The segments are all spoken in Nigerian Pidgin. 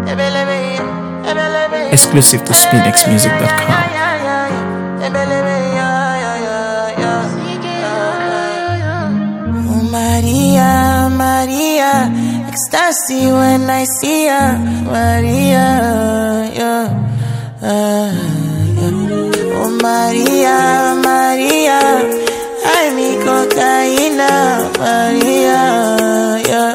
Exclusive to SpinXmusic.com. Oh Maria, Maria, ecstasy when I see ya, Maria, yeah. Oh Maria, Maria, I me cocaína, Maria, yeah.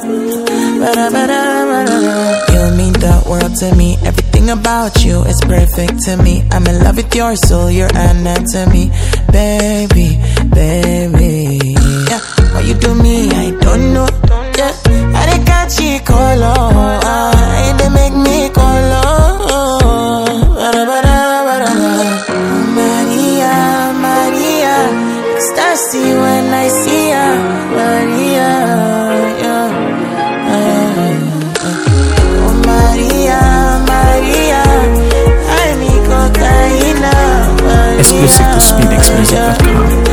You mean the world to me. Everything about you is perfect to me. I'm in love with your soul, your anatomy, baby, baby. Yeah, what you do me, I don't know. Yeah, I dey catch you color, they make me color. Maria, Maria, ecstasy when I see ya, Maria, yeah. Oh Maria, Maria, I me cocaína, Maria. Exclusive to SpinXmusic.com.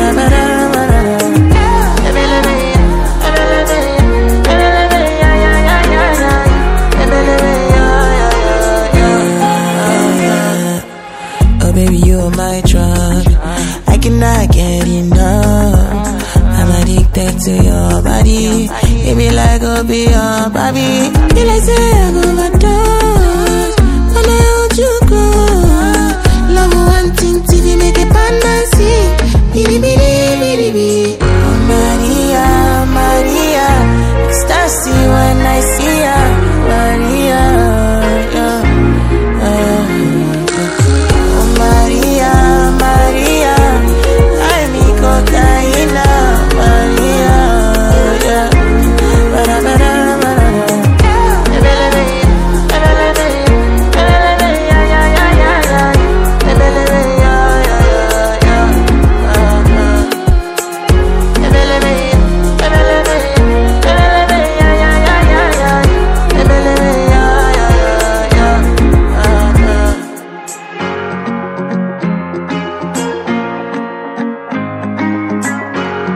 Oh baby, you are my drug. I cannot get enough. I'm addicted to your body. It be like go be your baby. Feel like say I go overdose when I hold you close. Love one thing TV make it fantasy. Bidi bidi bidi bidi. Oh Maria, Maria, ecstasy when I see ya, Maria, yeah. Oh Maria, Maria, I me cocaína, Maria, yeah.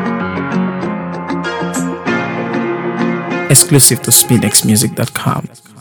Exclusive to SpinXmusic.com.